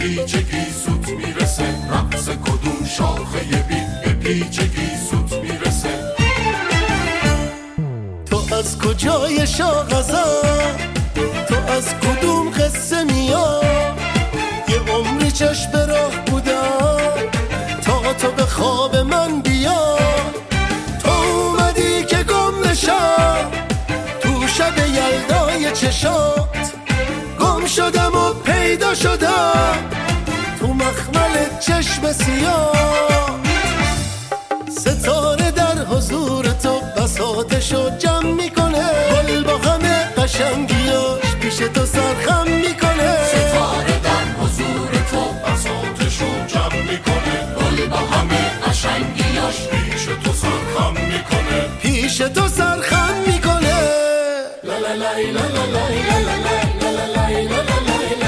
پیچگی سوت میرسه، رقص کدوم شاخه بید به پیچگی سوت میرسه. تو از کجای شاغزم، تو از کدوم قصه میاد؟ یه عمری چشم راه بودم تا تو به خواب من بیا. تو اومدی که گم نشم تو شب یلدای چشات، گم شدم و پیدا شدم تو مخمل چشم سیاه. ستاره در حضور تو بساطشو جمع میکنه، گل با همه قشنگیاش پیش تو سرخم میکنه. ستاره در حضور تو بساطشو جمع میکنه، گل با همه قشنگیاش پیش تو سرخم میکنه. پیش تو سرخم میکنه. لا لا لا لا لا لا لا لا لا لا.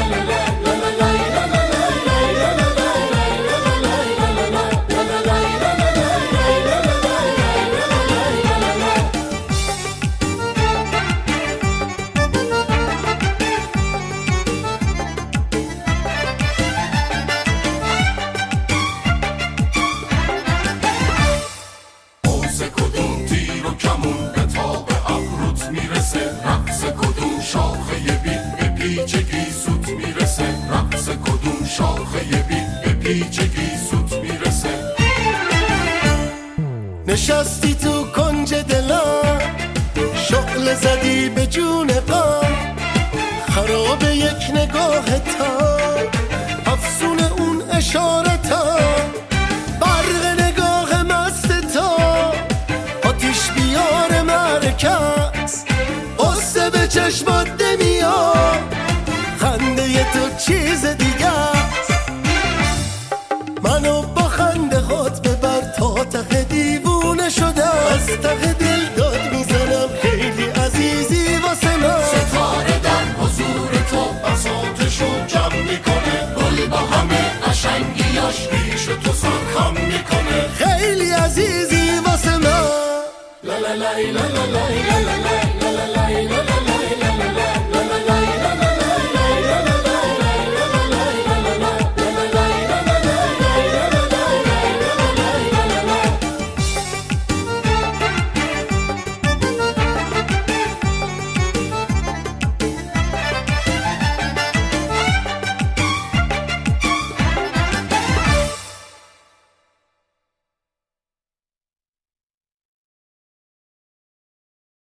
رقص کدوم شاخه بید به پیچگی سوت میرسه، رقص کدوم شاخه بید به پیچگی سوت میرسه. نشستی تو کنج دلم، شعله زدی به جون غم، خراب یک نگاه تا، افسون اون اشاره تا، برق نگاه مست تا، آتیش بیار مرکز، قصه به چشمات نمیاد، خنده تو چیز دیگه است. منو با خنده هات ببر تا ته دیوونه شدم، از ته دل داد میزنم خیلی عزیزی واسه من. ستاره در حضور تو بساطشو جمع میکنه، گل با همه قشنگیاش پیش تو سرخم میکنه. خیلی عزیزی واسه من. لا لا لا لا لا لا لا.